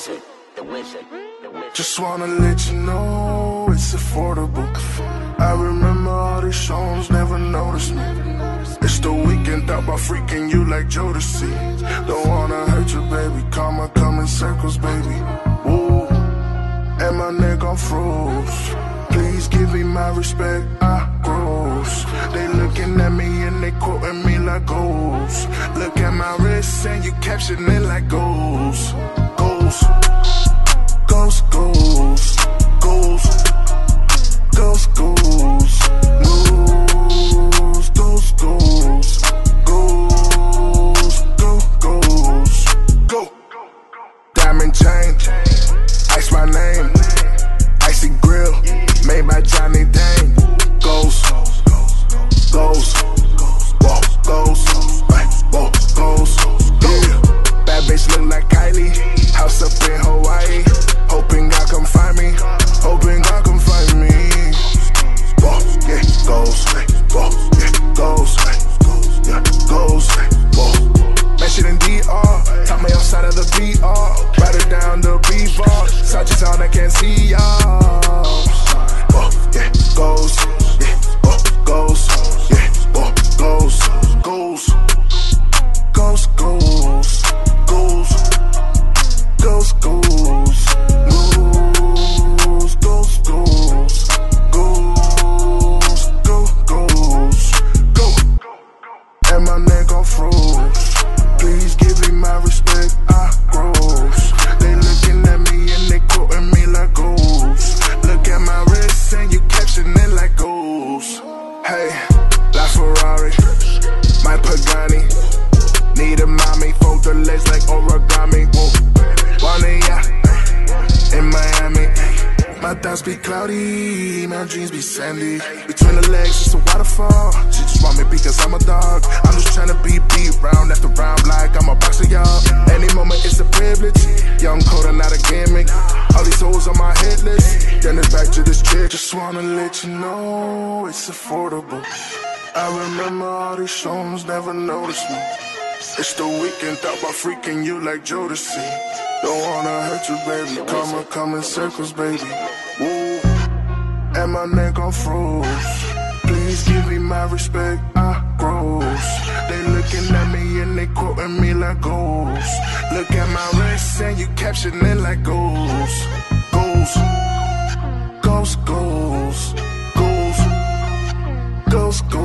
wizard, the wizard, the wizard. Just wanna let you know it's affordable. I remember all these songs, never noticed me. It's the weekend, thought about freaking you like Jodeci. Don't wanna hurt you, baby, karma come in circles, baby. Woo, and my neck on froze. Please give me my respect, I gross. They looking at me and they quoting me like goals. Look at my wrist and you caption it like goals. Goals, goals, goals, goals, goals, goals, goals, goals, goals, goals, go, goals, go. Diamond chain, ice my name, icy grill, made by Johnny Dane. Goals, goals, whoa, goals, whoa, goals, yeah. Bad bitch look like Kylie, house up in Hawaii. Hoping God come find me, hoping God come find me. Whoa, yeah, goals, whoa, yeah, goals, yeah, goals, whoa. That shit in DR, top me outside of the VR. Ride it down the B-Bar, such a sound I can't see y'all. Whoa, yeah, goals, yeah, whoa, goals, yeah, whoa, goals, goals, goals, goals, goals, goals, goals, goals, goals, goals, goals, go, goals, go. And my neck on froze. Please give me my respect, I gross. They looking at me and they quoting me like goals. Look at my wrist and you caption it like goals. Hey, La Ferrari, my Pagani. Need a mommy, fold the legs like origami. Whoa, Juanilla, in Miami. My thoughts be cloudy, my dreams be sandy. Between the legs, it's a waterfall. She just want me because I'm a dog. I'm just trying to be beat round after round like I'm a boxer, y'all. Any moment it's a privilege. Young Coda, not a gimmick. All these hoes on my hit list. Then it's back to this chick. Just wanna let you know it's affordable. I remember all these songs, never noticed me. It's the weekend, thought about freaking you like Jodeci. Don't wanna hurt you, baby, karma come in circles, baby. Woo, and my neck on froze. Please give me my respect, I gross. They looking at me and they quoting me like goals. Look at my wrist and you caption it like goals. Goals, goals, goals, goals, goals, goals.